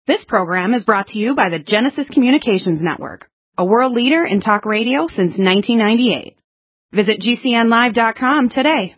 This program is brought to you by the Genesis Communications Network, a world leader in talk radio since 1998. Visit GCNlive.com today.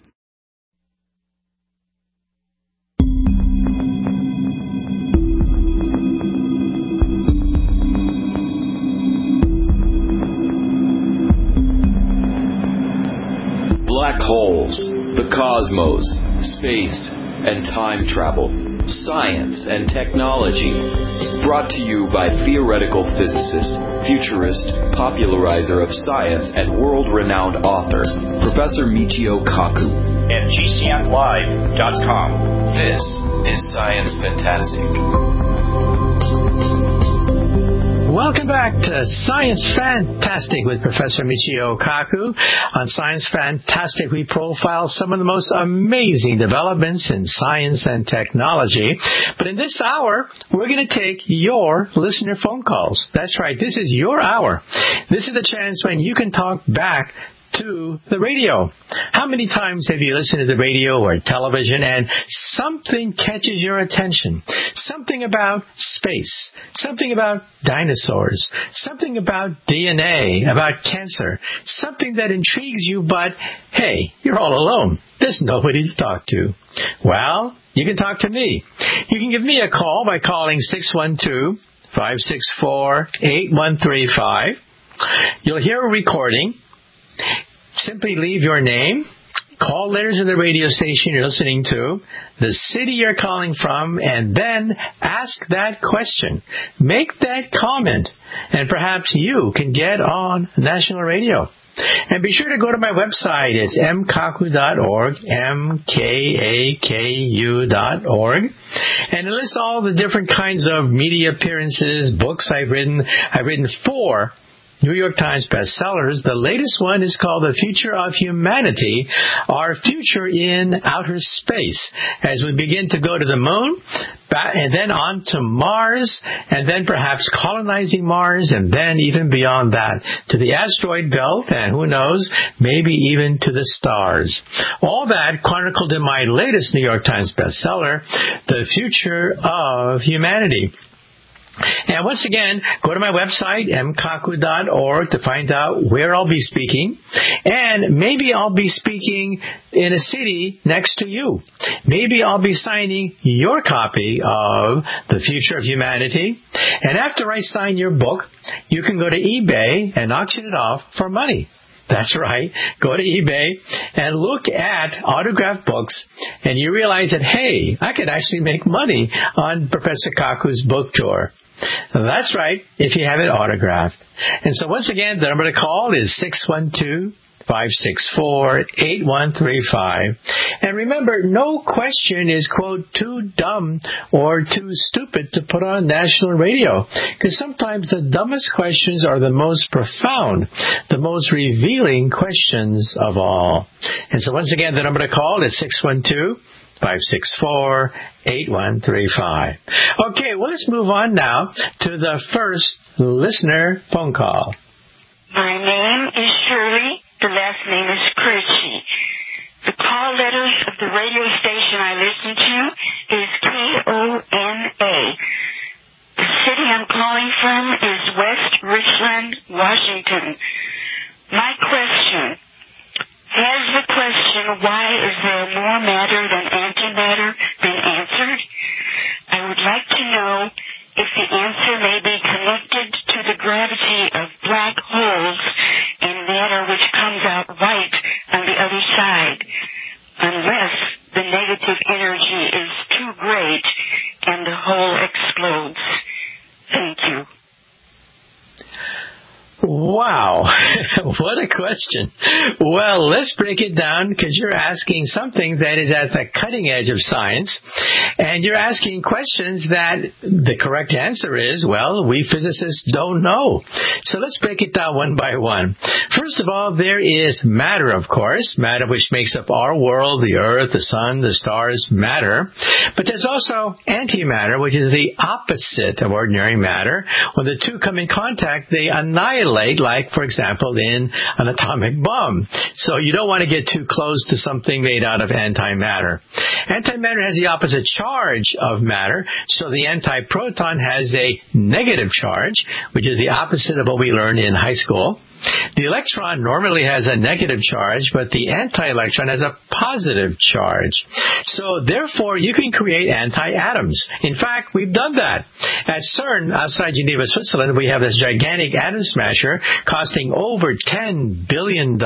Black holes, the cosmos, space, and time travel, science and technology. Brought to you by theoretical physicist, futurist, popularizer of science, and world-renowned author, Professor Michio Kaku. At GCNlive.com. This is Science Fantastic. Welcome back to Science Fantastic with Professor Michio Kaku. On Science Fantastic, we profile some of the most amazing developments in science and technology. But in this hour, we're going to take your listener phone calls. That's right, this is your hour. This is the chance when you can talk back to the radio. How many times have you listened to the radio or television and something catches your attention? Something about space, something about dinosaurs, something about DNA, about cancer, something that intrigues you, but hey, you're all alone. There's nobody to talk to. Well, you can talk to me. You can give me a call by calling 612-564-8135. You'll hear a recording. Simply leave your name, call letters of the radio station you're listening to, the city you're calling from, and then ask that question. Make that comment, and perhaps you can get on national radio. And be sure to go to my website. It's mkaku.org, mkaku.org. And it lists all the different kinds of media appearances, books I've written. I've written 4 New York Times bestsellers. The latest one is called The Future of Humanity, Our Future in Outer Space, as we begin to go to the moon, and then on to Mars, and then perhaps colonizing Mars, and then even beyond that, to the asteroid belt, and who knows, maybe even to the stars. All that chronicled in my latest New York Times bestseller, The Future of Humanity. And once again, go to my website, mkaku.org, to find out where I'll be speaking. And maybe I'll be speaking in a city next to you. Maybe I'll be signing your copy of The Future of Humanity. And after I sign your book, you can go to eBay and auction it off for money. That's right. Go to eBay and look at autographed books, and you realize that, hey, I could actually make money on Professor Kaku's book tour. That's right, if you have it autographed. And so once again, the number to call is 612-564-8135. And remember, no question is, quote, too dumb or too stupid to put on national radio. Because sometimes the dumbest questions are the most profound, the most revealing questions of all. And so once again, the number to call is 612-564-8135. Okay, well, let's move on now to the first listener phone call. My name is Shirley. The last name is Kirchie. The call letters of the radio station I listen to is KONA. The city I'm calling from is West Richland, Washington. My question: has the question, why is there more matter than antimatter, been answered? I would like to know if the answer may be connected to the gravity of black holes and matter which comes out white on the other side, unless the negative energy is too great and the hole explodes. Thank you. Wow, what a question. Well, let's break it down, because you're asking something that is at the cutting edge of science, and you're asking questions that the correct answer is, well, we physicists don't know. So let's break it down one by one. First of all, there is matter, of course, matter which makes up our world, the earth, the sun, the stars, matter. But there's also antimatter, which is the opposite of ordinary matter. When the two come in contact, they annihilate, like, for example, in an atomic bomb. So you don't want to get too close to something made out of antimatter. Antimatter has the opposite charge of matter, so the antiproton has a negative charge, which is the opposite of what we learned in high school. The electron normally has a negative charge, but the anti-electron has a positive charge. So, therefore, you can create anti-atoms. In fact, we've done that. At CERN, outside Geneva, Switzerland, we have this gigantic atom smasher costing over $10 billion.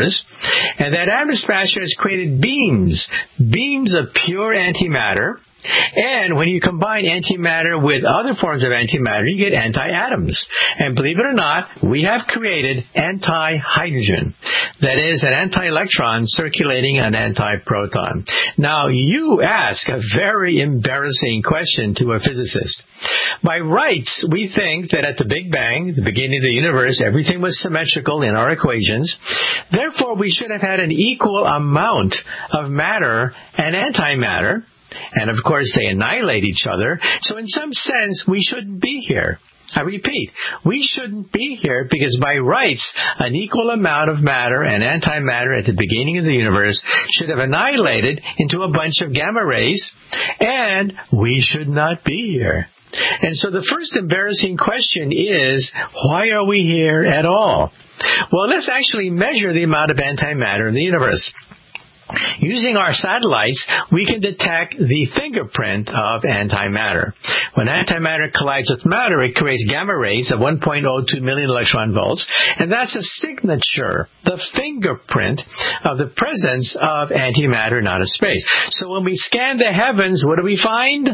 And that atom smasher has created beams of pure antimatter. And when you combine antimatter with other forms of antimatter, you get anti-atoms. And believe it or not, we have created anti-hydrogen. That is, an anti-electron circulating an anti-proton. Now, you ask a very embarrassing question to a physicist. By rights, we think that at the Big Bang, the beginning of the universe, everything was symmetrical in our equations. Therefore, we should have had an equal amount of matter and antimatter. And, of course, they annihilate each other. So, in some sense, we shouldn't be here. I repeat, we shouldn't be here because, by rights, an equal amount of matter and antimatter at the beginning of the universe should have annihilated into a bunch of gamma rays, and we should not be here. And so the first embarrassing question is, why are we here at all? Well, let's actually measure the amount of antimatter in the universe. Using our satellites, we can detect the fingerprint of antimatter. When antimatter collides with matter, it creates gamma rays of 1.02 million electron volts, and that's a signature, the fingerprint of the presence of antimatter in outer space. So when we scan the heavens, what do we find?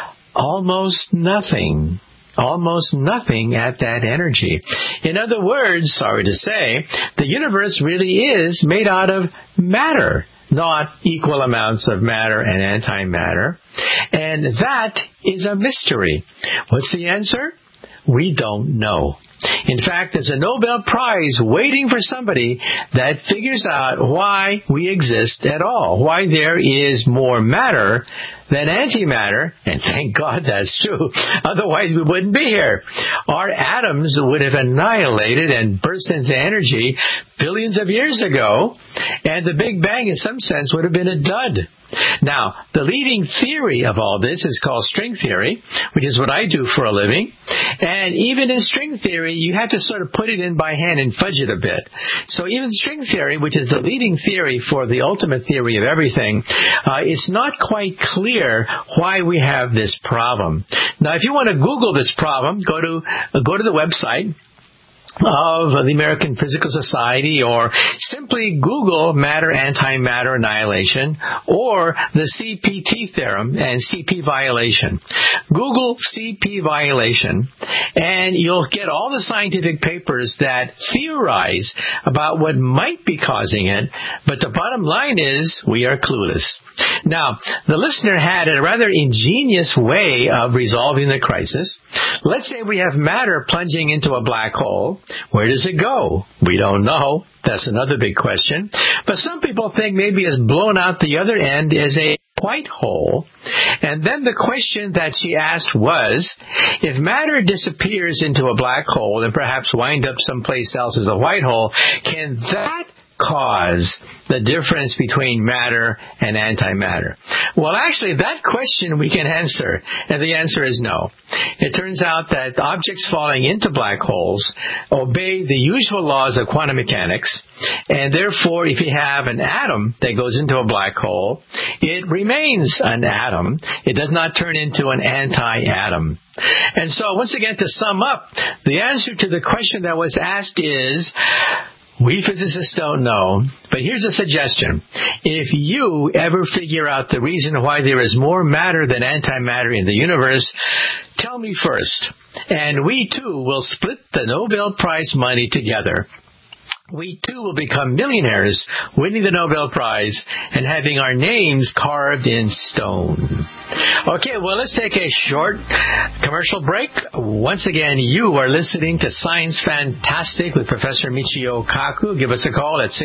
Almost nothing. Almost nothing at that energy. In other words, sorry to say, the universe really is made out of matter, not equal amounts of matter and antimatter. And that is a mystery. What's the answer? We don't know. In fact, there's a Nobel Prize waiting for somebody that figures out why we exist at all, why there is more matter than antimatter, and thank God that's true. Otherwise, we wouldn't be here. Our atoms would have annihilated and burst into energy billions of years ago, and the Big Bang, in some sense, would have been a dud. Now, the leading theory of all this is called string theory, which is what I do for a living. And even in string theory, you have to sort of put it in by hand and fudge it a bit. So even string theory, which is the leading theory for the ultimate theory of everything, it's not quite clear why we have this problem. Now, if you want to Google this problem, go to the website of the American Physical Society, or simply Google matter-antimatter annihilation or the CPT theorem and CP violation. Google CP violation, and you'll get all the scientific papers that theorize about what might be causing it, but the bottom line is we are clueless. Now, the listener had a rather ingenious way of resolving the crisis. Let's say we have matter plunging into a black hole. Where does it go? We don't know. That's another big question. But some people think maybe it's blown out the other end as a white hole. And then the question that she asked was, if matter disappears into a black hole and perhaps wind up someplace else as a white hole, can that cause the difference between matter and antimatter? Well, actually, that question we can answer, and the answer is no. It turns out that objects falling into black holes obey the usual laws of quantum mechanics, and therefore, if you have an atom that goes into a black hole, it remains an atom. It does not turn into an anti-atom. And so, once again, to sum up, the answer to the question that was asked is, we physicists don't know, but here's a suggestion. If you ever figure out the reason why there is more matter than antimatter in the universe, tell me first. And we, too, will split the Nobel Prize money together. We, too, will become millionaires, winning the Nobel Prize and having our names carved in stone. Okay, well, let's take a short commercial break. Once again, you are listening to Science Fantastic with Professor Michio Kaku. Give us a call at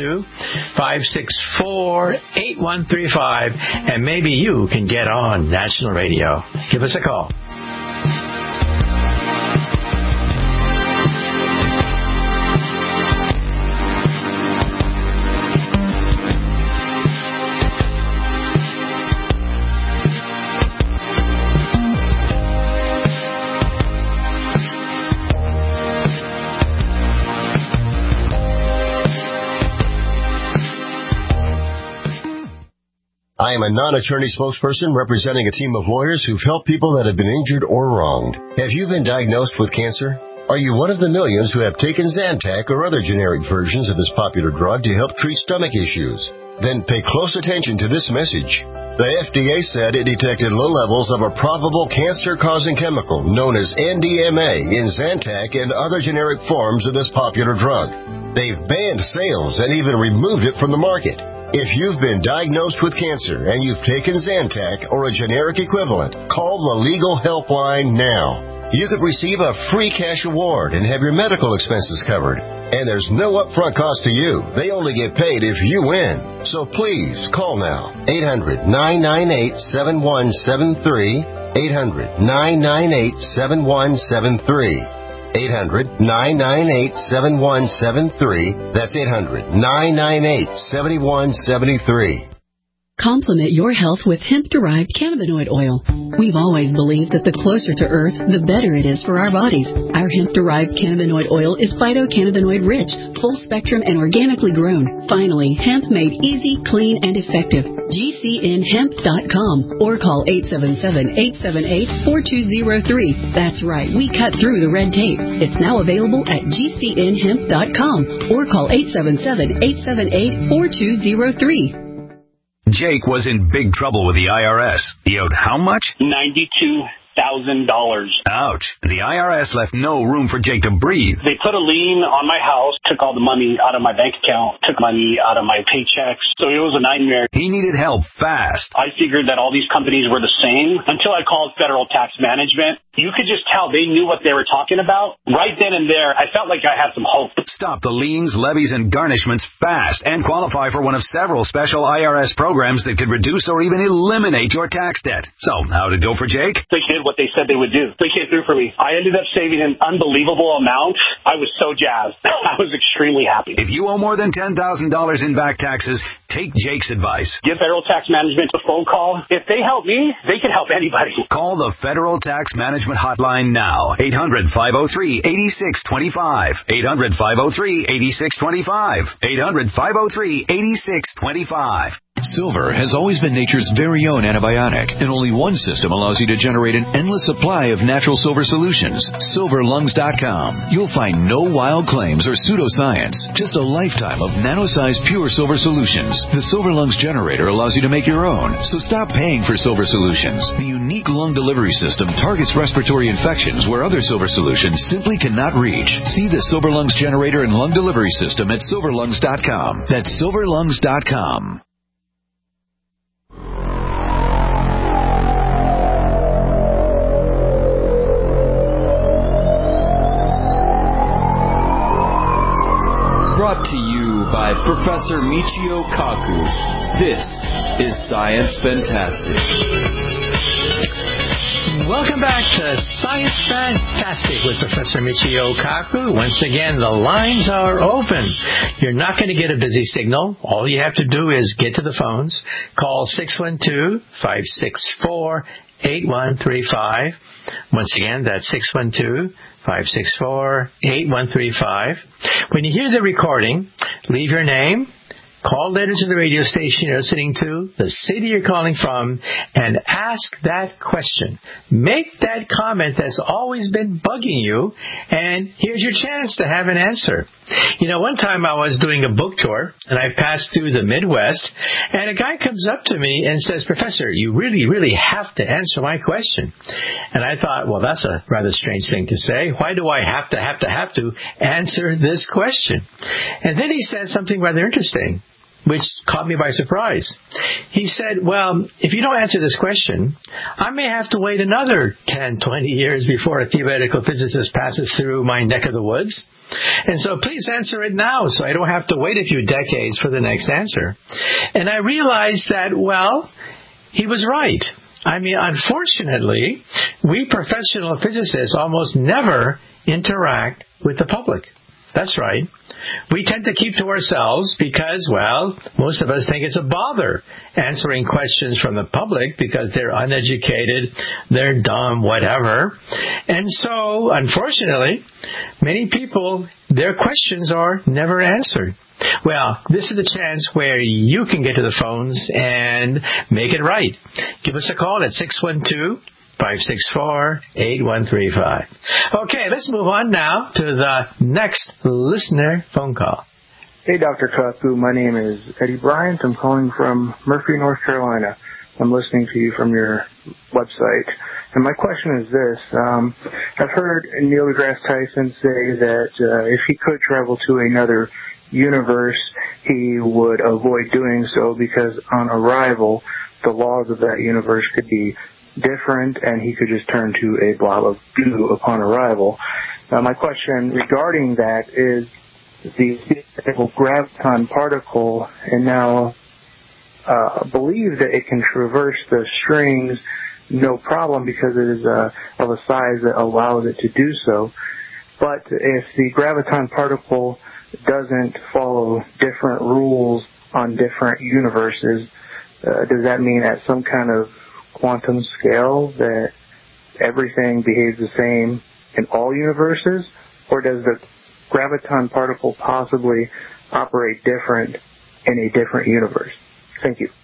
612-564-8135, and maybe you can get on national radio. Give us a call. I am a non-attorney spokesperson representing a team of lawyers who've helped people that have been injured or wronged. Have you been diagnosed with cancer? Are you one of the millions who have taken Zantac or other generic versions of this popular drug to help treat stomach issues? Then pay close attention to this message. The FDA said it detected low levels of a probable cancer-causing chemical known as NDMA in Zantac and other generic forms of this popular drug. They've banned sales and even removed it from the market. If you've been diagnosed with cancer and you've taken Zantac or a generic equivalent, call the legal helpline now. You could receive a free cash award and have your medical expenses covered. And there's no upfront cost to you. They only get paid if you win. So please, call now. 800-998-7173. 800-998-7173. 800-998-7173. That's 800-998-7173. Complement your health with hemp-derived cannabinoid oil. We've always believed that the closer to Earth, the better it is for our bodies. Our hemp-derived cannabinoid oil is phytocannabinoid-rich, full-spectrum, and organically grown. Finally, hemp made easy, clean, and effective. GCNhemp.com or call 877-878-4203. That's right, we cut through the red tape. It's now available at GCNhemp.com or call 877-878-4203. Jake was in big trouble with the IRS. He owed how much? $92,000. Ouch. The IRS left no room for Jake to breathe. They put a lien on my house, took all the money out of my bank account, took money out of my paychecks. So it was a nightmare. He needed help fast. I figured that all these companies were the same until I called Federal Tax Management. You could just tell they knew what they were talking about. Right then and there, I felt like I had some hope. Stop the liens, levies, and garnishments fast and qualify for one of several special IRS programs that could reduce or even eliminate your tax debt. So, how did it go for Jake? They did what they said they would do. They came through for me. I ended up saving an unbelievable amount. I was so jazzed. I was extremely happy. If you owe more than $10,000 in back taxes, take Jake's advice. Give Federal Tax Management a phone call. If they help me, they can help anybody. Call the Federal Tax Management hotline now. 800-503-8625. 800-503-8625. 800-503-8625. Silver has always been nature's very own antibiotic, and only one system allows you to generate an endless supply of natural silver solutions. SilverLungs.com. You'll find no wild claims or pseudoscience, just a lifetime of nano-sized pure silver solutions. The Silver Lungs generator allows you to make your own, so stop paying for silver solutions. The unique lung delivery system targets respiratory infections where other silver solutions simply cannot reach. See the Silver Lungs generator and lung delivery system at SilverLungs.com. That's SilverLungs.com. Brought to you by Professor Michio Kaku. This is Science Fantastic. Welcome back to Science Fantastic with Professor Michio Kaku. Once again, the lines are open. You're not going to get a busy signal. All you have to do is get to the phones. Call 612-564-8135. Once again, that's 612-564-8135. When you hear the recording, leave your name, call later to the radio station you're listening to, the city you're calling from, and ask that question. Make that comment that's always been bugging you, and here's your chance to have an answer. You know, one time I was doing a book tour, and I passed through the Midwest, and a guy comes up to me and says, "Professor, you really, really have to answer my question." And I thought, well, that's a rather strange thing to say. Why do I have to answer this question? And then he said something rather interesting, which caught me by surprise. He said, well, if you don't answer this question, I may have to wait another 10, 20 years before a theoretical physicist passes through my neck of the woods. And so please answer it now so I don't have to wait a few decades for the next answer. And I realized that, well, he was right. I mean, unfortunately, we professional physicists almost never interact with the public. That's right. We tend to keep to ourselves because, well, most of us think it's a bother answering questions from the public because they're uneducated, they're dumb, whatever. And so, unfortunately, many people, their questions are never answered. Well, this is the chance where you can get to the phones and make it right. Give us a call at 612-564-8135. Okay, let's move on now to the next listener phone call. Hey, Dr. Kaku. My name is Eddie Bryant. I'm calling from Murphy, North Carolina. I'm listening to you from your website. And my question is this. I've heard Neil deGrasse Tyson say that if he could travel to another universe, he would avoid doing so because on arrival, the laws of that universe could be different and he could just turn to a blob of goo upon arrival. Now, my question regarding that is the graviton particle and now believe that it can traverse the strings no problem because it is of a size that allows it to do so. But if the graviton particle doesn't follow different rules on different universes, does that mean at some kind of quantum scale that everything behaves the same in all universes? Or does the graviton particle possibly operate different in a different universe? Thank you.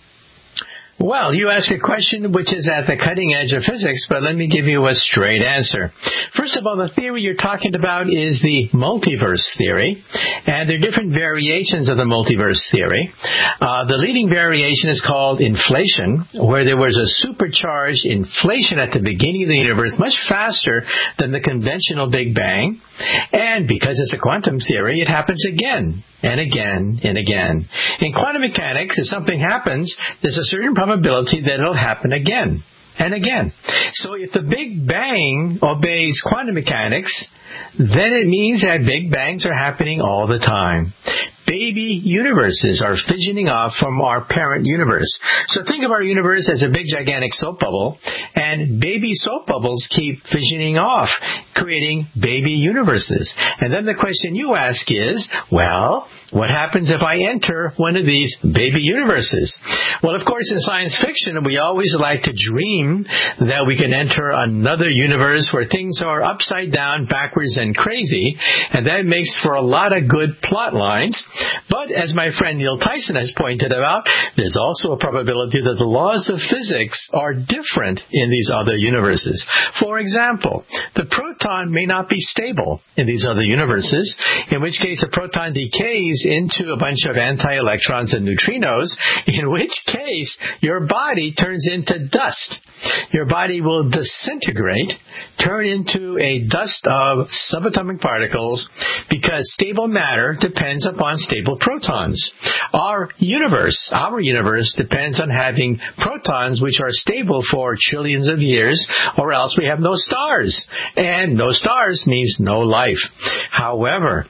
Well, you ask a question which is at the cutting edge of physics, but let me give you a straight answer. First of all, the theory you're talking about is the multiverse theory, and there are different variations of the multiverse theory. The leading variation is called inflation, where there was a supercharged inflation at the beginning of the universe, much faster than the conventional Big Bang, and because it's a quantum theory, it happens again and again and again. In quantum mechanics, if something happens, there's a certain probability that it'll happen again and again. So if the Big Bang obeys quantum mechanics, then it means that Big Bangs are happening all the time. Baby universes are fissioning off from our parent universe. So think of our universe as a big, gigantic soap bubble, and baby soap bubbles keep fissioning off, creating baby universes. And then the question you ask is, well, what happens if I enter one of these baby universes? Well, of course, in science fiction, we always like to dream that we can enter another universe where things are upside down, backwards, and crazy, and that makes for a lot of good plot lines. But as my friend Neil Tyson has pointed out, there's also a probability that the laws of physics are different in these other universes. For example, the proton may not be stable in these other universes, in which case a proton decays into a bunch of anti-electrons and neutrinos, in which case your body turns into dust. Your body will disintegrate, turn into a dust of subatomic particles, because stable matter depends upon stable protons. Our universe depends on having protons which are stable for trillions of years, or else we have no stars. And no stars means no life. However,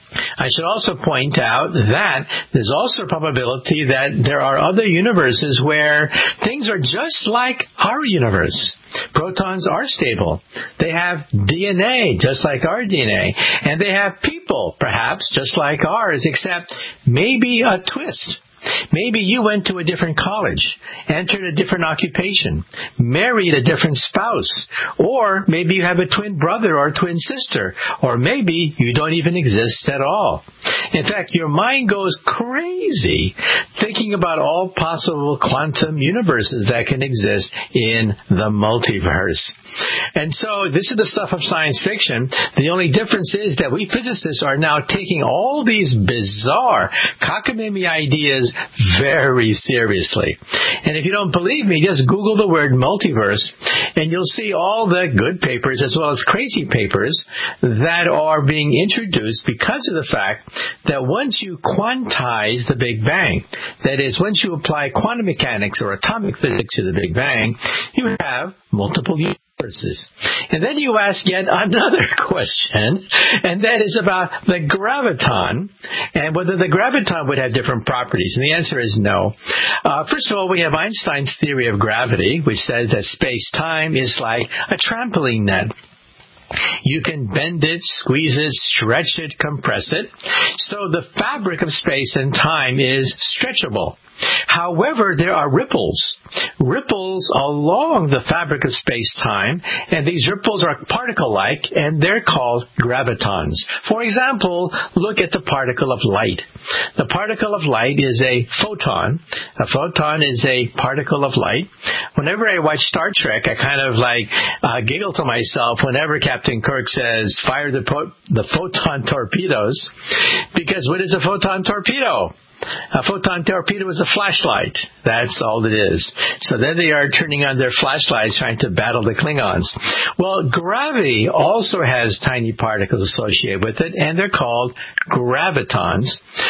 I should also point out that there's also a probability that there are other universes where things are just like our universe. Protons are stable. They have DNA, just like our DNA. And they have people, perhaps, just like ours, except maybe a twist. Maybe you went to a different college, entered a different occupation, married a different spouse, or maybe you have a twin brother or twin sister, or maybe you don't even exist at all. In fact, your mind goes crazy thinking about all possible quantum universes that can exist in the multiverse. And so this is the stuff of science fiction. The only difference is that we physicists are now taking all these bizarre cockamamie ideas very seriously. And if you don't believe me, just Google the word multiverse, and you'll see all the good papers as well as crazy papers that are being introduced because of the fact that once you quantize the Big Bang, that is, once you apply quantum mechanics or atomic physics to the Big Bang, you have multiple universes. And then you ask yet another question, and that is about the graviton and whether the graviton would have different properties. And the answer is no. First of all, we have Einstein's theory of gravity, which says that space-time is like a trampoline net. You can bend it, squeeze it, stretch it, compress it. So the fabric of space and time is stretchable. However, there are ripples along the fabric of space-time, and these ripples are particle-like, and they're called gravitons. For example, look at the particle of light. The particle of light is a photon. A photon is a particle of light. Whenever I watch Star Trek, I kind of giggle to myself whenever Captain Kirk says, fire the photon torpedoes, because what is a photon torpedo? A photon torpedo is a flashlight. That's all it is. So there they are turning on their flashlights trying to battle the Klingons. Well, gravity also has tiny particles associated with it, and they're called gravitons.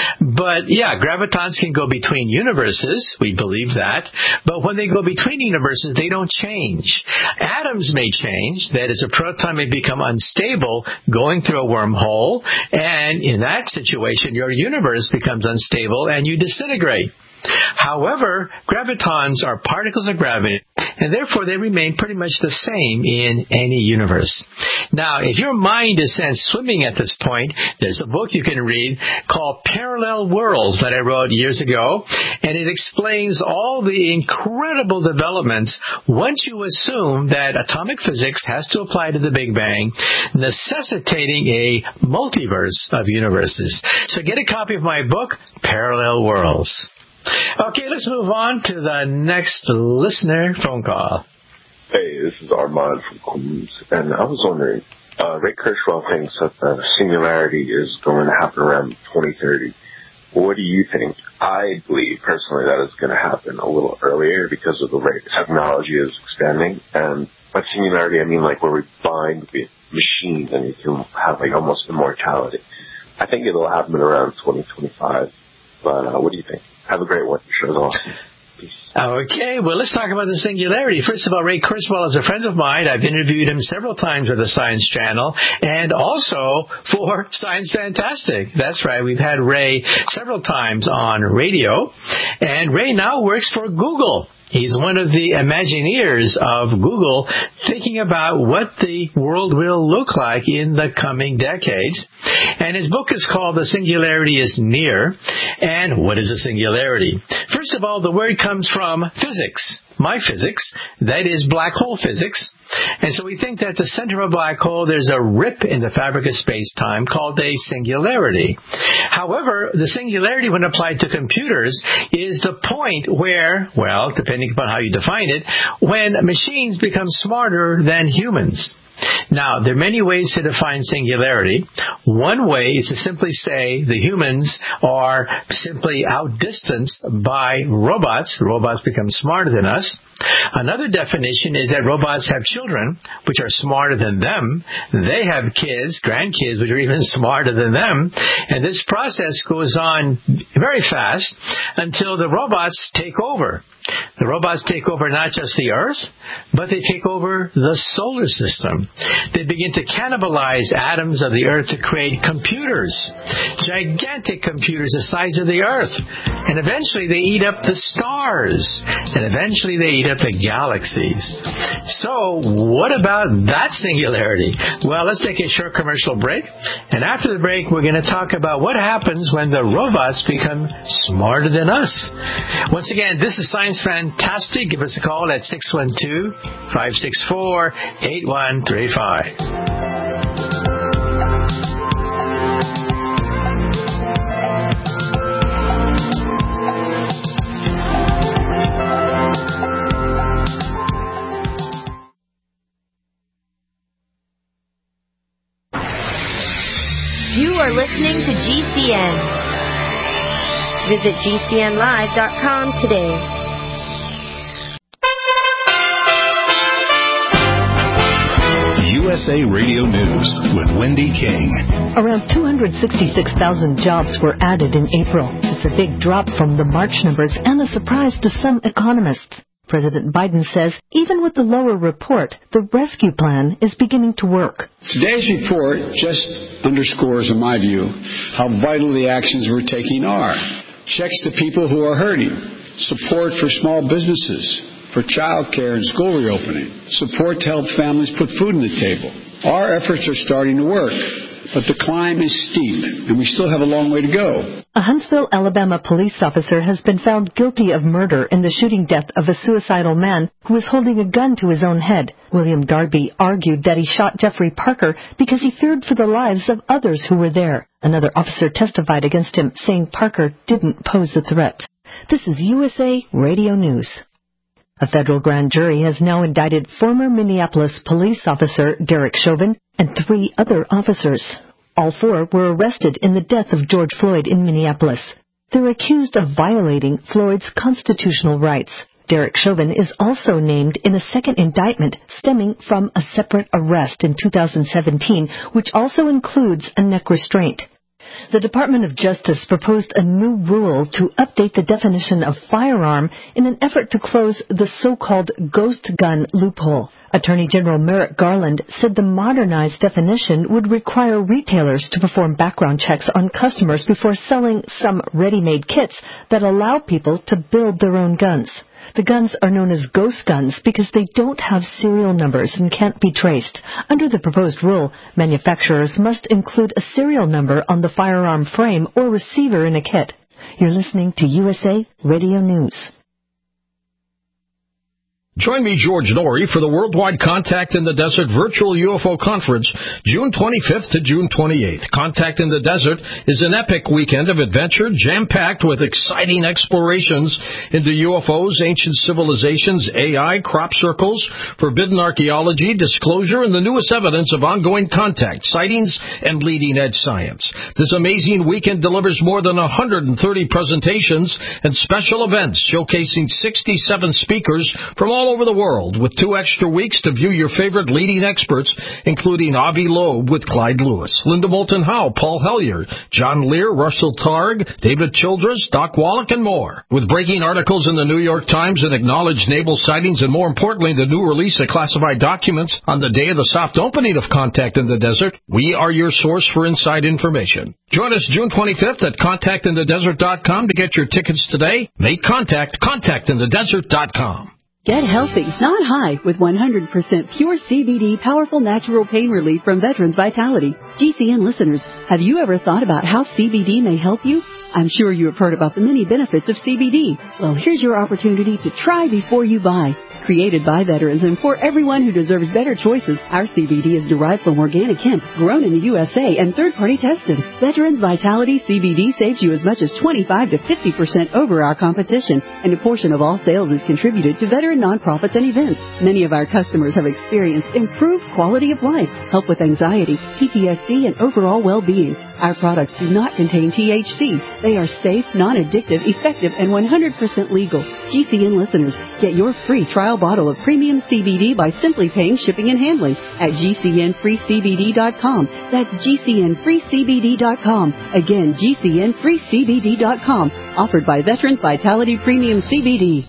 But yeah, gravitons can go between universes. We believe that. But when they go between universes, they don't change. Atoms may change. That is, a proton may become unstable going through a wormhole, and in that situation, your universe becomes unstable and you disintegrate. However, gravitons are particles of gravity, and therefore they remain pretty much the same in any universe. Now, if your mind is sent swimming at this point, there's a book you can read called Parallel Worlds that I wrote years ago, and it explains all the incredible developments once you assume that atomic physics has to apply to the Big Bang, necessitating a multiverse of universes. So get a copy of my book, Parallel Worlds. Okay, let's move on to the next listener phone call. Hey, this is Armand from Queens, and I was wondering, Ray Kurzweil thinks that the singularity is going to happen around 2030. What do you think? I believe, personally, that it's going to happen a little earlier because of the rate technology is expanding. And by singularity, I mean where we bind with machines and you can have almost immortality. I think it'll happen around 2025. But what do you think? Have a great one. Your show's awesome. Peace. Okay, well, let's talk about the singularity. First of all, Ray Kurzweil is a friend of mine. I've interviewed him several times for the Science Channel and also for Science Fantastic. That's right. We've had Ray several times on radio. And Ray now works for Google. He's one of the Imagineers of Google, thinking about what the world will look like in the coming decades. And his book is called The Singularity is Near. And what is a singularity? First of all, the word comes from physics. My physics, that is black hole physics. And so we think that the center of a black hole, there's a rip in the fabric of space-time called a singularity. However, the singularity when applied to computers is the point where, well, depending upon how you define it, when machines become smarter than humans. Now, there are many ways to define singularity. One way is to simply say the humans are simply outdistanced by robots. Robots become smarter than us. Another definition is that robots have children, which are smarter than them. They have kids, grandkids, which are even smarter than them. And this process goes on very fast until the robots take over. The robots take over not just the Earth, but they take over the solar system. They begin to cannibalize atoms of the Earth to create computers, gigantic computers the size of the Earth. And eventually they eat up the stars. And eventually they eat up the galaxies. So what about that singularity? Well, let's take a short commercial break. And after the break, we're going to talk about what happens when the robots become smarter than us. Once again, this is Science Fantastic. Give us a call at 612-564-8135. You are listening to GCN. Visit GCNlive.com today. USA Radio News with Wendy King. Around 266,000 jobs were added in April. It's a big drop from the March numbers and a surprise to some economists. President Biden says even with the lower report, the rescue plan is beginning to work. Today's report just underscores, in my view, how vital the actions we're taking are. Checks to people who are hurting, support for small businesses, for child care and school reopening, support to help families put food on the table, Our efforts are starting to work, but the climb is steep, and we still have a long way to go. A Huntsville, Alabama police officer has been found guilty of murder in the shooting death of a suicidal man who was holding a gun to his own head. William Darby argued that he shot Jeffrey Parker because he feared for the lives of others who were there. Another officer testified against him, saying Parker didn't pose a threat. This is USA Radio News. A federal grand jury has now indicted former Minneapolis police officer Derek Chauvin and 3 other officers. All 4 were arrested in the death of George Floyd in Minneapolis. They're accused of violating Floyd's constitutional rights. Derek Chauvin is also named in a second indictment stemming from a separate arrest in 2017, which also includes a neck restraint. The Department of Justice proposed a new rule to update the definition of firearm in an effort to close the so-called ghost gun loophole. Attorney General Merrick Garland said the modernized definition would require retailers to perform background checks on customers before selling some ready-made kits that allow people to build their own guns. The guns are known as ghost guns because they don't have serial numbers and can't be traced. Under the proposed rule, manufacturers must include a serial number on the firearm frame or receiver in a kit. You're listening to USA Radio News. Join me, George Norrie, for the Worldwide Contact in the Desert Virtual UFO Conference, June 25th to June 28th. Contact in the Desert is an epic weekend of adventure, jam-packed with exciting explorations into UFOs, ancient civilizations, AI, crop circles, forbidden archaeology, disclosure, and the newest evidence of ongoing contact, sightings, and leading-edge science. This amazing weekend delivers more than 130 presentations and special events showcasing 67 speakers from all over the world, with 2 extra weeks to view your favorite leading experts, including Avi Loeb with Clyde Lewis, Linda Moulton Howe, Paul Hellyer, John Lear, Russell Targ, David Childress, Doc Wallach, and more. With breaking articles in the New York Times and acknowledged naval sightings, and more importantly, the new release of classified documents on the day of the soft opening of Contact in the Desert, we are your source for inside information. Join us June 25th at contactinthedesert.com to get your tickets today. Make contact, contactinthedesert.com. Get healthy, not high, with 100% pure CBD powerful natural pain relief from Veterans Vitality. GCN listeners, have you ever thought about how CBD may help you? I'm sure you have heard about the many benefits of CBD. Well, here's your opportunity to try before you buy. Created by veterans and for everyone who deserves better choices, our CBD is derived from organic hemp, grown in the USA, and third-party tested. Veterans Vitality CBD saves you as much as 25 to 50% over our competition, and a portion of all sales is contributed to veteran nonprofits and events. Many of our customers have experienced improved quality of life, help with anxiety, PTSD, and overall well-being. Our products do not contain THC. They are safe, non-addictive, effective, and 100% legal. GCN listeners, get your free trial bottle of premium CBD by simply paying shipping and handling at GCNFreeCBD.com. That's GCNFreeCBD.com. Again, GCNFreeCBD.com. Offered by Veterans Vitality Premium CBD.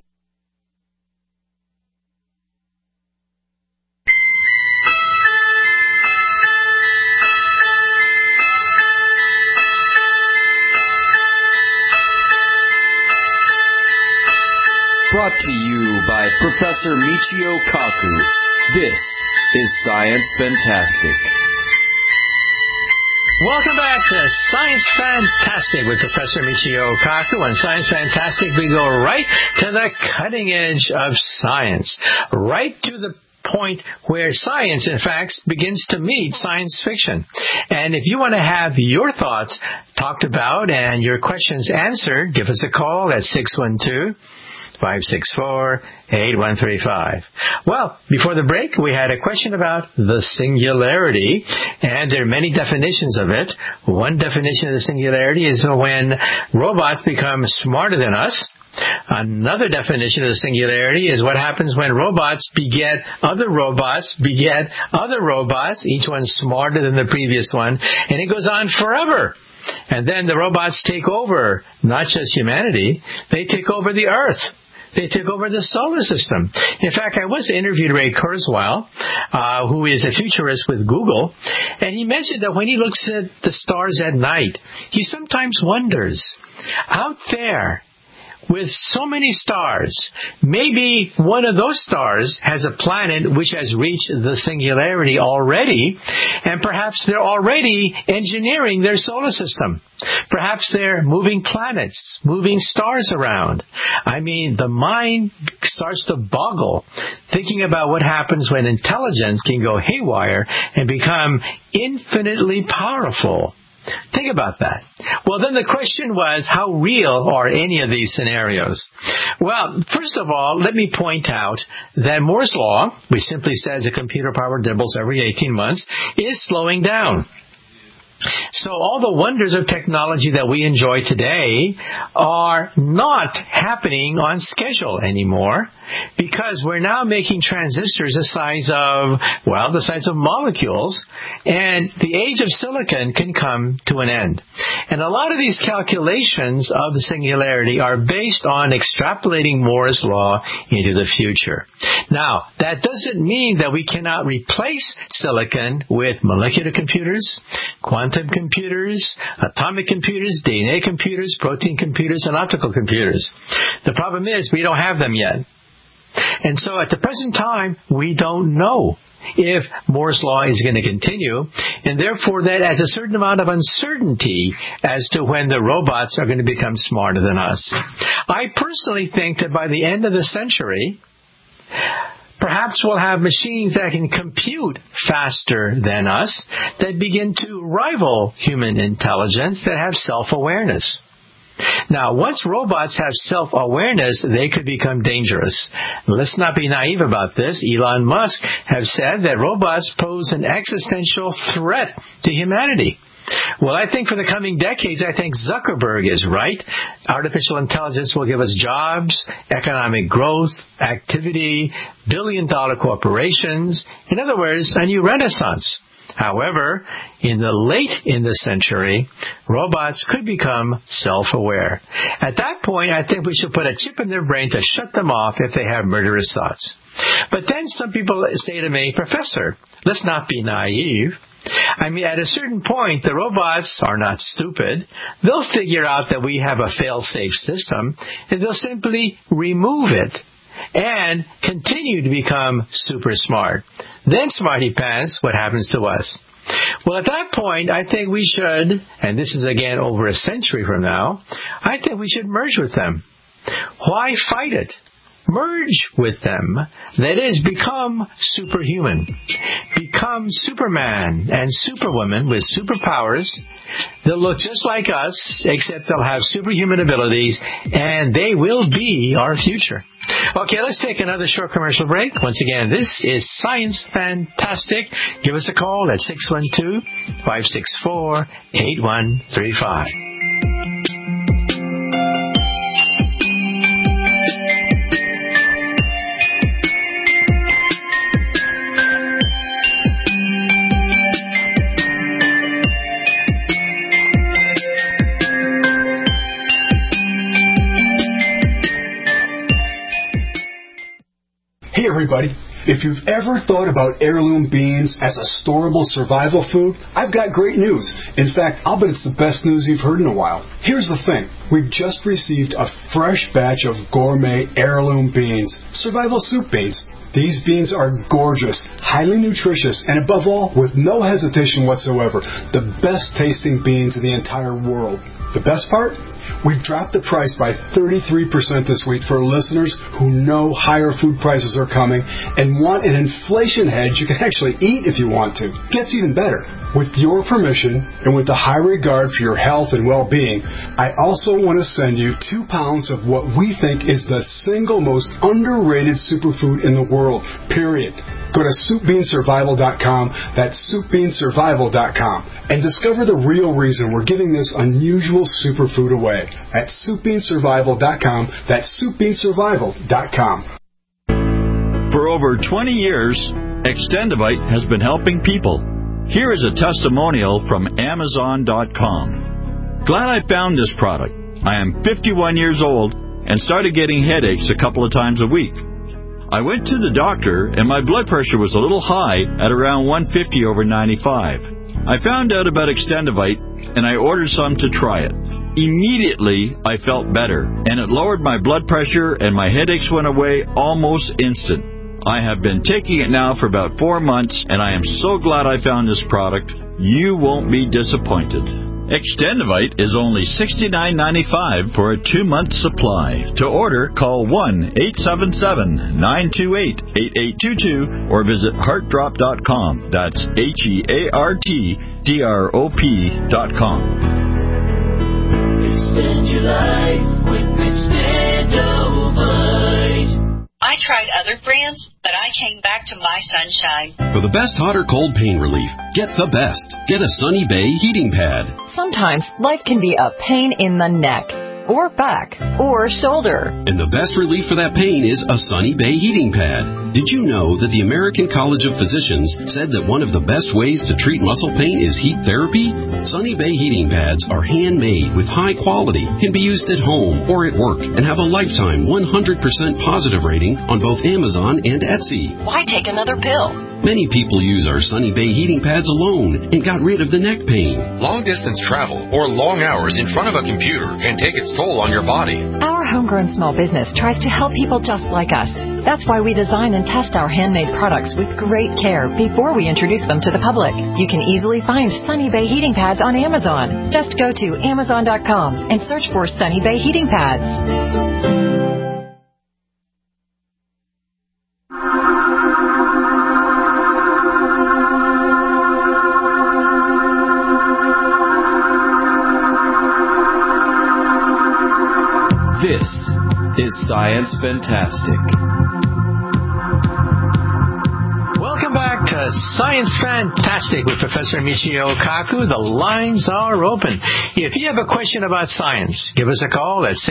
Brought to you by Professor Michio Kaku. This is Science Fantastic. Welcome back to Science Fantastic with Professor Michio Kaku. On Science Fantastic, we go right to the cutting edge of science, right to the point where science, in fact, begins to meet science fiction. And if you want to have your thoughts talked about and your questions answered, give us a call at 612-564-8135. Well, before the break, we had a question about the singularity, and there are many definitions of it. One definition of the singularity is when robots become smarter than us. Another definition of the singularity is what happens when robots beget other robots, each one smarter than the previous one, and it goes on forever. And then the robots take over, not just humanity, they take over the Earth. They took over the solar system. In fact, I once interviewed Ray Kurzweil, who is a futurist with Google, and he mentioned that when he looks at the stars at night, he sometimes wonders, out there, with so many stars, maybe one of those stars has a planet which has reached the singularity already, and perhaps they're already engineering their solar system. Perhaps they're moving planets, moving stars around. I mean, the mind starts to boggle thinking about what happens when intelligence can go haywire and become infinitely powerful. Think about that. Well, then the question was, how real are any of these scenarios? Well, first of all, let me point out that Moore's Law, which simply says a computer power doubles every 18 months, is slowing down. So all the wonders of technology that we enjoy today are not happening on schedule anymore, because we're now making transistors the size of molecules, and the age of silicon can come to an end. And a lot of these calculations of the singularity are based on extrapolating Moore's Law into the future. Now, that doesn't mean that we cannot replace silicon with molecular computers, quantum computers, atomic computers, DNA computers, protein computers, and optical computers. The problem is we don't have them yet. And so at the present time, we don't know if Moore's Law is going to continue, and therefore that adds a certain amount of uncertainty as to when the robots are going to become smarter than us. I personally think that by the end of the century, perhaps we'll have machines that can compute faster than us, that begin to rival human intelligence, that have self-awareness. Now, once robots have self-awareness, they could become dangerous. Let's not be naive about this. Elon Musk has said that robots pose an existential threat to humanity. Well, I think for the coming decades, I think Zuckerberg is right. Artificial intelligence will give us jobs, economic growth, activity, billion-dollar corporations. In other words, a new renaissance. However, late in the century, robots could become self-aware. At that point, I think we should put a chip in their brain to shut them off if they have murderous thoughts. But then some people say to me, Professor, let's not be naive. I mean, at a certain point, the robots are not stupid. They'll figure out that we have a fail-safe system, and they'll simply remove it and continue to become super smart. Then, smarty pants, what happens to us? Well, at that point, I think we should, and this is again over a century from now, I think we should merge with them. Why fight it? Merge with them. That is, become superhuman. Become Superman and Superwoman with superpowers. They'll look just like us, except they'll have superhuman abilities, and they will be our future. Okay, let's take another short commercial break. Once again, this is Science Fantastic. Give us a call at 612-564-8135. Hey everybody, if you've ever thought about heirloom beans as a storable survival food, I've got great news. In fact, I'll bet it's the best news you've heard in a while. Here's the thing. We've just received a fresh batch of gourmet heirloom beans, survival soup beans. These beans are gorgeous, highly nutritious, and above all, with no hesitation whatsoever, the best tasting beans in the entire world. The best part? We've dropped the price by 33% this week for listeners who know higher food prices are coming and want an inflation hedge you can actually eat if you want to. Gets even better. With your permission and with the high regard for your health and well-being, I also want to send you 2 pounds of what we think is the single most underrated superfood in the world, period. Go to SoupBeanSurvival.com, that's SoupBeanSurvival.com, and discover the real reason we're giving this unusual superfood away at SoupBeanSurvival.com, that's SoupBeanSurvival.com. For over 20 years, Extendivite has been helping people. Here is a testimonial from Amazon.com. Glad I found this product. I am 51 years old and started getting headaches a couple of times a week. I went to the doctor, and my blood pressure was a little high at around 150/95. I found out about Extendivite, and I ordered some to try it. Immediately, I felt better, and it lowered my blood pressure, and my headaches went away almost instant. I have been taking it now for about 4 months, and I am so glad I found this product. You won't be disappointed. Extendivite is only $69.95 for a 2-month supply. To order, call 1-877-928-8822 or visit heartdrop.com. That's HEARTDROP.com. Extend your life with Extendivite. I tried other brands, but I came back to My Sunshine. For the best hot or cold pain relief, get the best. Get a Sunny Bay heating pad. Sometimes life can be a pain in the neck, or back, or shoulder. And the best relief for that pain is a Sunny Bay heating pad. Did you know that the American College of Physicians said that one of the best ways to treat muscle pain is heat therapy? Sunny Bay heating pads are handmade with high quality, can be used at home or at work, and have a lifetime 100% positive rating on both Amazon and Etsy. Why take another pill? Many people use our Sunny Bay heating pads alone and got rid of the neck pain. Long-distance travel or long hours in front of a computer can take its toll on your body. Our homegrown small business tries to help people just like us. That's why we design and test our handmade products with great care before we introduce them to the public. You can easily find Sunny Bay heating pads on Amazon. Just go to Amazon.com and search for Sunny Bay heating pads. This is Science Fantastic. Welcome back to Science Fantastic with Professor Michio Kaku. The lines are open. If you have a question about science, give us a call at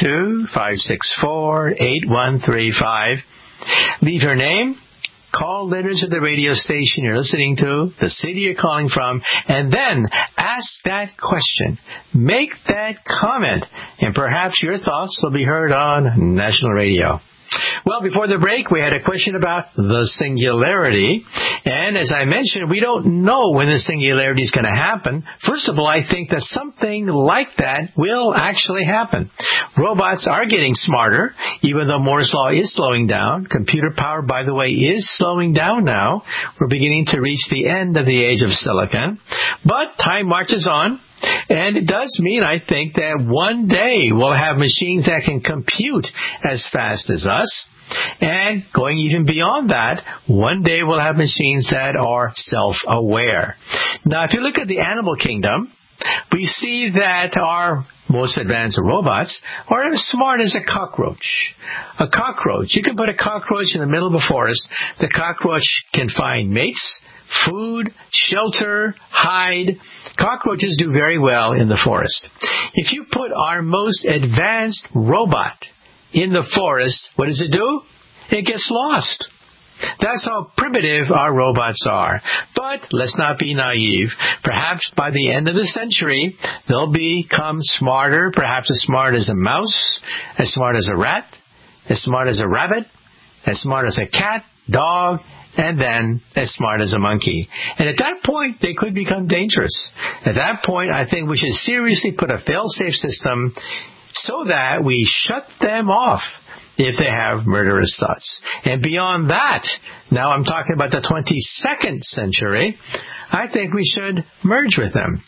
612-564-8135. Leave your name, call letters of the radio station you're listening to, the city you're calling from, and then ask that question. Make that comment, and perhaps your thoughts will be heard on national radio. Well, before the break, we had a question about the singularity. And as I mentioned, we don't know when the singularity is going to happen. First of all, I think that something like that will actually happen. Robots are getting smarter, even though Moore's Law is slowing down. Computer power, by the way, is slowing down now. We're beginning to reach the end of the age of silicon. But time marches on. And it does mean, I think, that one day we'll have machines that can compute as fast as us. And going even beyond that, one day we'll have machines that are self-aware. Now, if you look at the animal kingdom, we see that our most advanced robots are as smart as a cockroach. A cockroach. You can put a cockroach in the middle of a forest. The cockroach can find mates, food, shelter, hide. Cockroaches do very well in the forest. If you put our most advanced robot in the forest, what does it do? It gets lost. That's how primitive our robots are. But let's not be naive. Perhaps by the end of the century, they'll become smarter, perhaps as smart as a mouse, as smart as a rat, as smart as a rabbit, as smart as a cat, dog, and then as smart as a monkey. And at that point, they could become dangerous. At that point, I think we should seriously put a fail-safe system so that we shut them off if they have murderous thoughts. And beyond that, now I'm talking about the 22nd century, I think we should merge with them.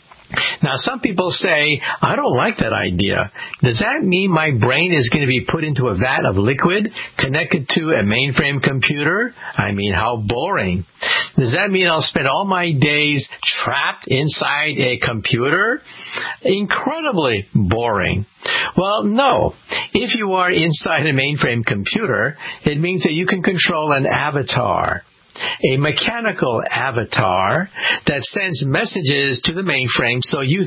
Now, some people say, I don't like that idea. Does that mean my brain is going to be put into a vat of liquid connected to a mainframe computer? I mean, how boring. Does that mean I'll spend all my days trapped inside a computer? Incredibly boring. Well, no. If you are inside a mainframe computer, it means that you can control an avatar. A mechanical avatar that sends messages to the mainframe so you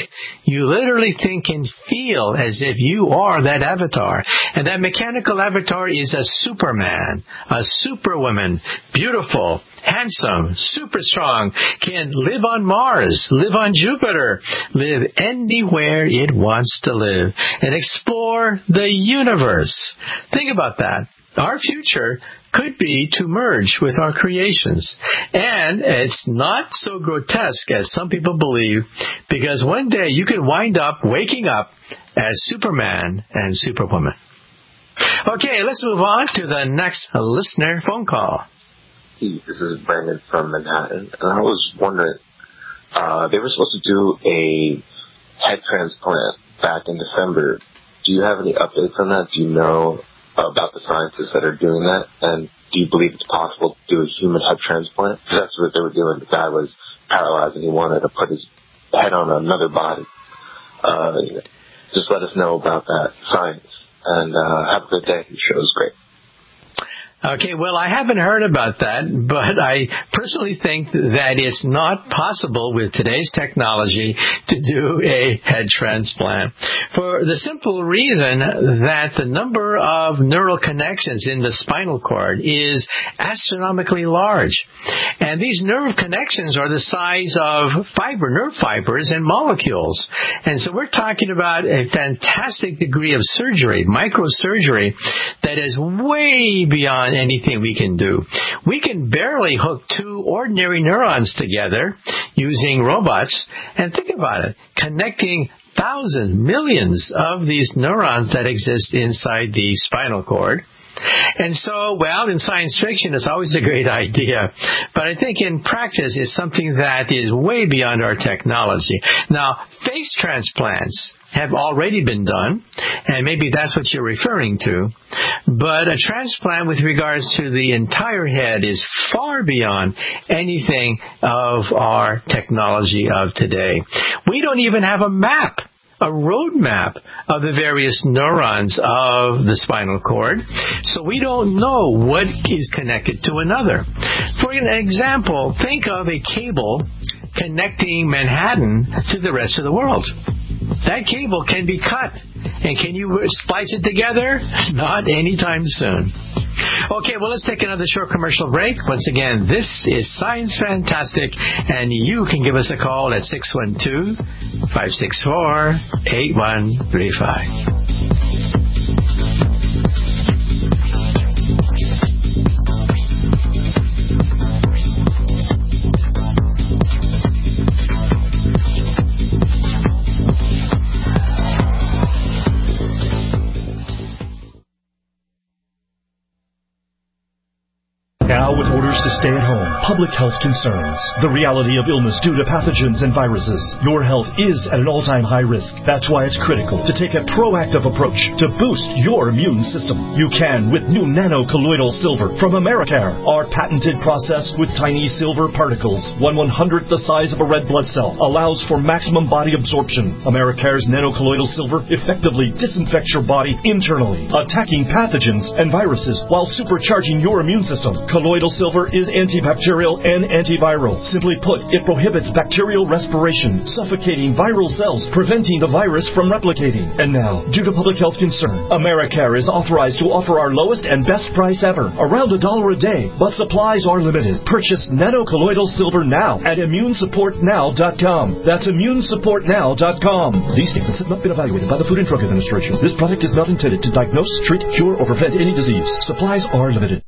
literally think and feel as if you are that avatar. And that mechanical avatar is a superman, a superwoman, beautiful, handsome, super strong, can live on Mars, live on Jupiter, live anywhere it wants to live, and explore the universe. Think about that. Our future could be to merge with our creations. And it's not so grotesque as some people believe, because one day you could wind up waking up as Superman and Superwoman. Okay, let's move on to the next listener phone call. This is Brandon from Manhattan, and I was wondering, they were supposed to do a head transplant back in December. Do you have any updates on that? Do you know about the scientists that are doing that? And do you believe it's possible to do a human head transplant? Because that's what they were doing. The guy was paralyzed and he wanted to put his head on another body. Just let us know about that science. And have a good day. The show is great. Okay, well, I haven't heard about that, but I personally think that it's not possible with today's technology to do a head transplant. For the simple reason that the number of neural connections in the spinal cord is astronomically large. And these nerve connections are the size of nerve fibers and molecules. And so we're talking about a fantastic degree of surgery, microsurgery, that is way beyond anything we can do. We can barely hook two ordinary neurons together using robots, and think about it, connecting thousands, millions of these neurons that exist inside the spinal cord. And so, well, in science fiction, it's always a great idea. But I think in practice, it's something that is way beyond our technology. Now, face transplants have already been done, and maybe that's what you're referring to. But a transplant with regards to the entire head is far beyond anything of our technology of today. We don't even have a map, a road map of the various neurons of the spinal cord, so we don't know what is connected to another. For an example, think of a cable connecting Manhattan to the rest of the world. That cable can be cut. And can you splice it together? Not anytime soon. Okay, well, let's take another short commercial break. Once again, this is Science Fantastic, and you can give us a call at 612-564-8135. Now with orders to stay at home, public health concerns, the reality of illness due to pathogens and viruses, your health is at an all-time high risk. That's why it's critical to take a proactive approach to boost your immune system. You can with new nano-colloidal silver from Americare. Our patented process with tiny silver particles, 1/100th the size of a red blood cell, allows for maximum body absorption. Americare's nano-colloidal silver effectively disinfects your body internally, attacking pathogens and viruses while supercharging your immune system. Colloidal silver is antibacterial and antiviral. Simply put, it prohibits bacterial respiration, suffocating viral cells, preventing the virus from replicating. And now, due to public health concern, Americare is authorized to offer our lowest and best price ever, around $1 a day, but supplies are limited. Purchase nano-colloidal silver now at immunesupportnow.com. That's immunesupportnow.com. These statements have not been evaluated by the Food and Drug Administration. This product is not intended to diagnose, treat, cure, or prevent any disease. Supplies are limited.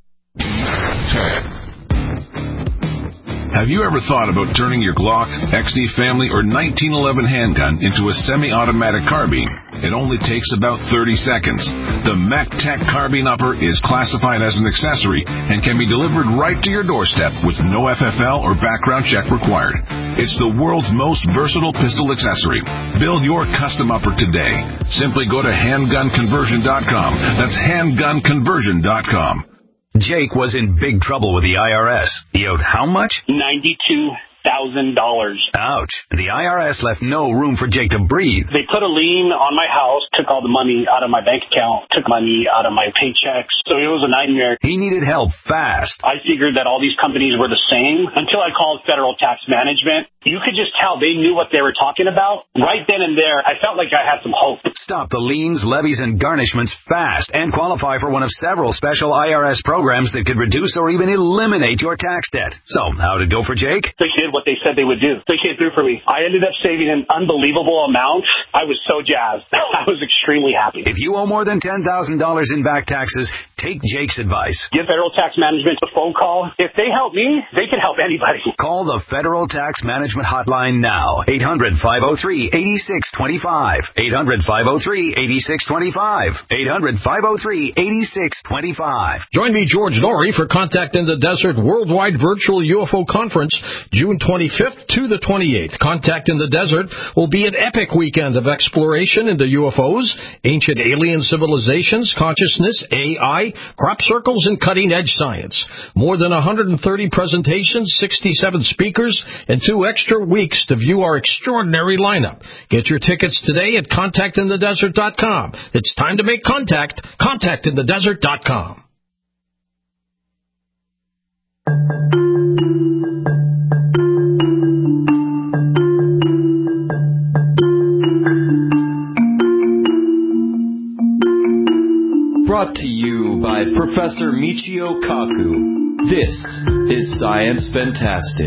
Have you ever thought about turning your Glock, XD Family, or 1911 handgun into a semi-automatic carbine? It only takes about 30 seconds. The MechTech Carbine Upper is classified as an accessory and can be delivered right to your doorstep with no FFL or background check required. It's the world's most versatile pistol accessory. Build your custom upper today. Simply go to handgunconversion.com. That's handgunconversion.com. Jake was in big trouble with the IRS. He owed how much? $92,000. Ouch. The IRS left no room for Jake to breathe. They put a lien on my house, took all the money out of my bank account, took money out of my paychecks. So it was a nightmare. He needed help fast. I figured that all these companies were the same until I called Federal Tax Management. You could just tell they knew what they were talking about. Right then and there, I felt like I had some hope. Stop the liens, levies, and garnishments fast and qualify for one of several special IRS programs that could reduce or even eliminate your tax debt. So, how'd it go for Jake? They did what they said they would do. They came through for me. I ended up saving an unbelievable amount. I was so jazzed. I was extremely happy. If you owe more than $10,000 in back taxes, Take Jake's advice. Give Federal Tax Management a phone call. If they help me, they can help anybody. Call the Federal Tax Management Hotline now. 800-503-8625. 800-503-8625. 800-503-8625. Join me, George Norrie, for Contact in the Desert Worldwide Virtual UFO Conference, June 25th to the 28th. Contact in the Desert will be an epic weekend of exploration into UFOs, ancient alien civilizations, consciousness, AI, crop circles, and cutting-edge science. More than 130 presentations, 67 speakers, and 2 extra weeks to view our extraordinary lineup. Get your tickets today at contactinthedesert.com. It's time to make contact. Contactinthedesert.com. Brought to you by Professor Michio Kaku. This is Science Fantastic.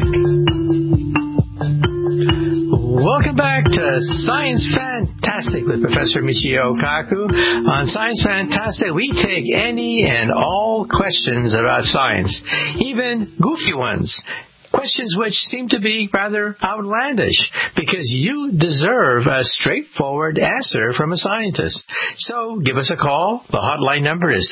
Welcome back to Science Fantastic with Professor Michio Kaku. On Science Fantastic, we take any and all questions about science, even goofy ones. Questions which seem to be rather outlandish, because you deserve a straightforward answer from a scientist. So give us a call. The hotline number is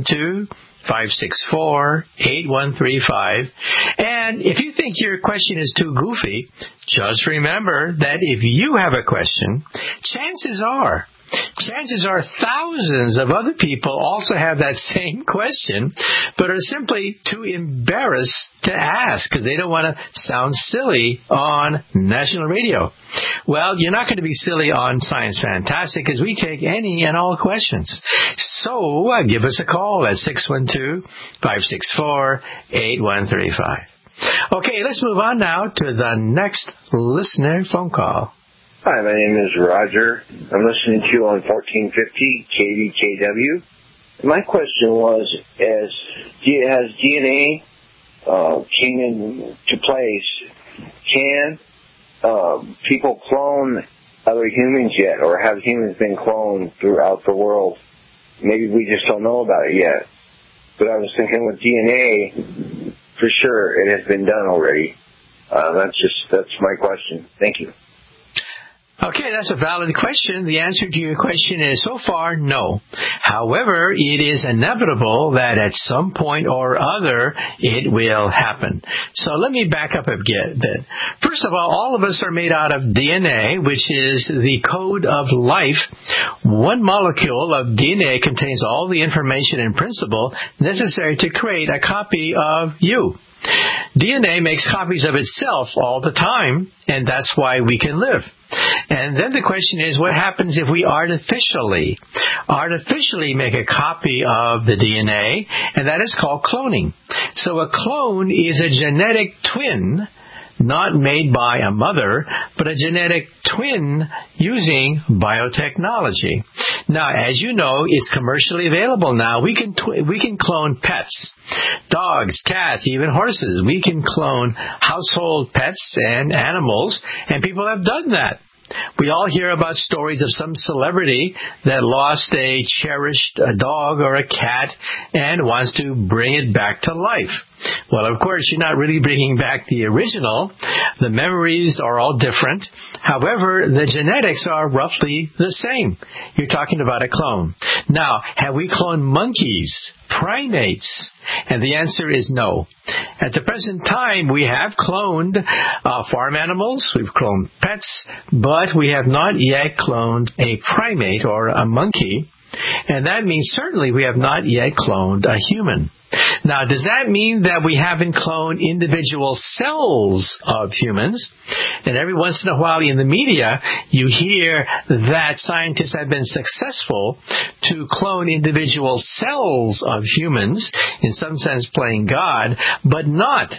612-564-8135. And if you think your question is too goofy, just remember that if you have a question, chances are thousands of other people also have that same question, but are simply too embarrassed to ask because they don't want to sound silly on national radio. Well, you're not going to be silly on Science Fantastic because we take any and all questions. So give us a call at 612-564-8135. Okay, let's move on now to the next listener phone call. Hi, my name is Roger. I'm listening to you on 1450 KDKW. My question was, as DNA came into place, can people clone other humans yet, or have humans been cloned throughout the world? Maybe we just don't know about it yet. But I was thinking with DNA, for sure it has been done already. That's my question. Thank you. Okay, that's a valid question. The answer to your question is so far, no. However, it is inevitable that at some point or other it will happen. So let me back up a bit. First of all of us are made out of DNA, which is the code of life. One molecule of DNA contains all the information and principle necessary to create a copy of you. DNA makes copies of itself all the time, and that's why we can live. And then the question is, what happens if we artificially make a copy of the DNA, and that is called cloning. So a clone is a genetic twin, not made by a mother, but a genetic twin using biotechnology. Now, as you know, it's commercially available now. We can clone pets, dogs, cats, even horses. We can clone household pets and animals, and people have done that. We all hear about stories of some celebrity that lost a cherished dog or a cat and wants to bring it back to life. Well, of course, you're not really bringing back the original. The memories are all different. However, the genetics are roughly the same. You're talking about a clone. Now, have we cloned monkeys, primates? And the answer is no. At the present time, we have cloned farm animals, we've cloned pets, but we have not yet cloned a primate or a monkey. And that means certainly we have not yet cloned a human. Now, does that mean that we haven't cloned individual cells of humans? And every once in a while in the media, you hear that scientists have been successful to clone individual cells of humans, in some sense playing God, but not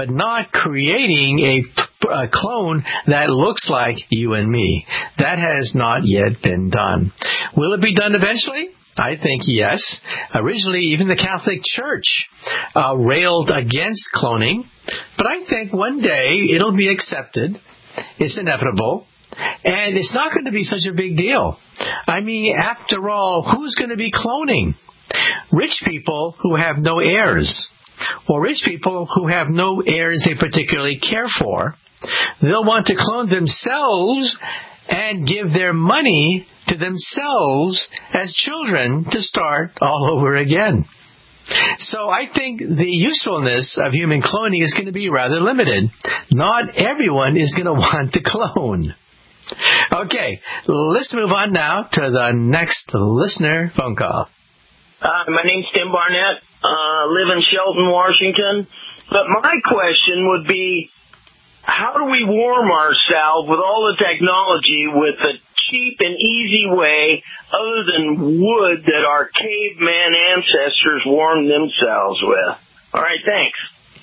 creating a clone that looks like you and me. That has not yet been done. Will it be done eventually? I think yes. Originally, even the Catholic Church railed against cloning, but I think one day it'll be accepted. It's inevitable, and it's not going to be such a big deal. I mean, after all, who's going to be cloning? Rich people who have no heirs, or rich people who have no heirs they particularly care for, they'll want to clone themselves and give their money to themselves as children to start all over again. So I think the usefulness of human cloning is going to be rather limited. Not everyone is going to want to clone. Okay, let's move on now to the next listener phone call. My name's Tim Barnett. Live in Shelton, Washington. But my question would be, how do we warm ourselves with all the technology with a cheap and easy way other than wood that our caveman ancestors warmed themselves with? All right, thanks.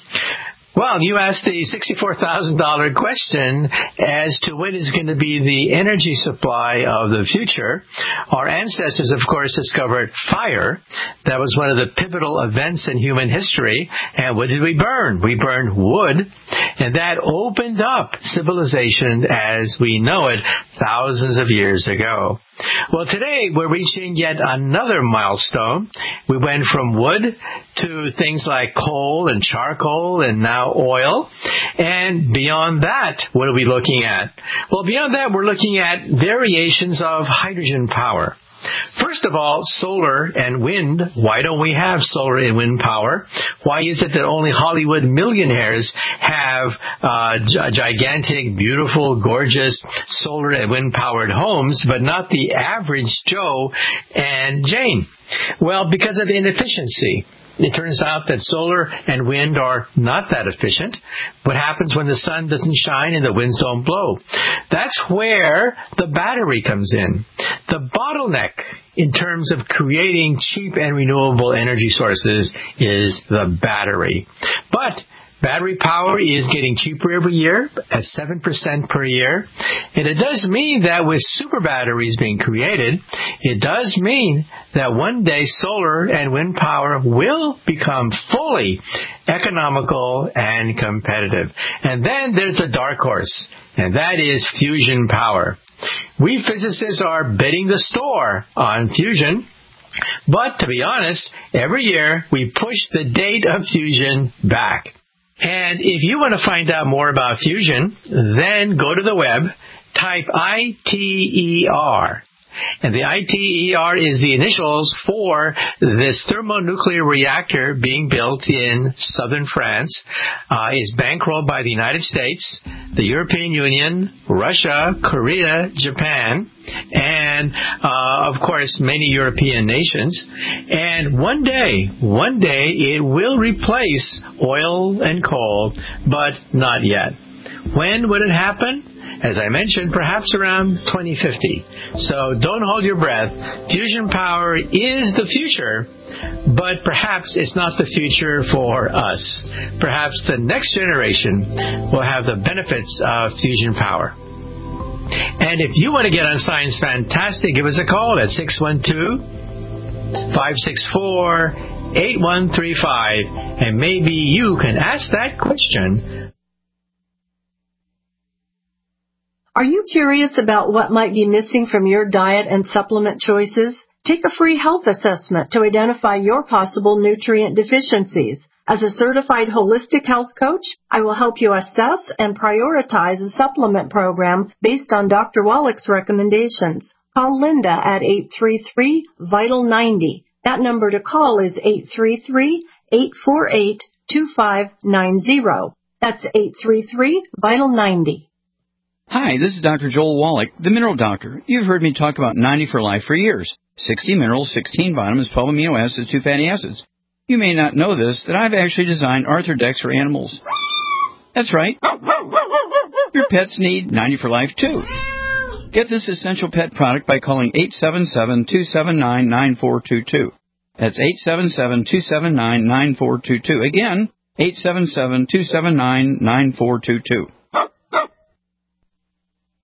Well, you asked the $64,000 question as to when is going to be the energy supply of the future. Our ancestors, of course, discovered fire. That was one of the pivotal events in human history. And what did we burn? We burned wood. And that opened up civilization as we know it thousands of years ago. Well, today we're reaching yet another milestone. We went from wood to things like coal and charcoal and now oil. And beyond that, what are we looking at? Well, beyond that, we're looking at variations of hydrogen power. First of all, solar and wind. Why don't we have solar and wind power? Why is it that only Hollywood millionaires have gigantic, beautiful, gorgeous solar and wind-powered homes, but not the average Joe and Jane? Well, because of inefficiency. It turns out that solar and wind are not that efficient. What happens when the sun doesn't shine and the winds don't blow? That's where the battery comes in. The bottleneck in terms of creating cheap and renewable energy sources is the battery. But battery power is getting cheaper every year at 7% per year. And it does mean that with super batteries being created, it does mean that one day solar and wind power will become fully economical and competitive. And then there's the dark horse, and that is fusion power. We physicists are betting the store on fusion. But to be honest, every year we push the date of fusion back. And if you want to find out more about fusion, then go to the web, type ITER. And the ITER is the initials for this thermonuclear reactor being built in southern France. Is bankrolled by the United States, the European Union, Russia, Korea, Japan, and, of course, many European nations. And one day, it will replace oil and coal, but not yet. When would it happen? As I mentioned, perhaps around 2050. So don't hold your breath. Fusion power is the future, but perhaps it's not the future for us. Perhaps the next generation will have the benefits of fusion power. And if you want to get on Science Fantastic, give us a call at 612-564-8135, and maybe you can ask that question. Are you curious about what might be missing from your diet and supplement choices? Take a free health assessment to identify your possible nutrient deficiencies. As a certified holistic health coach, I will help you assess and prioritize a supplement program based on Dr. Wallach's recommendations. Call Linda at 833-VITAL-90. That number to call is 833-848-2590. That's 833-VITAL-90. Hi, this is Dr. Joel Wallach, the Mineral Doctor. You've heard me talk about 90 for Life for years. 60 minerals, 16 vitamins, 12 amino acids, 2 fatty acids. You may not know this, that I've actually designed Arthrodex for animals. That's right. Your pets need 90 for Life too. Get this essential pet product by calling 877-279-9422. That's 877-279-9422. Again, 877-279-9422.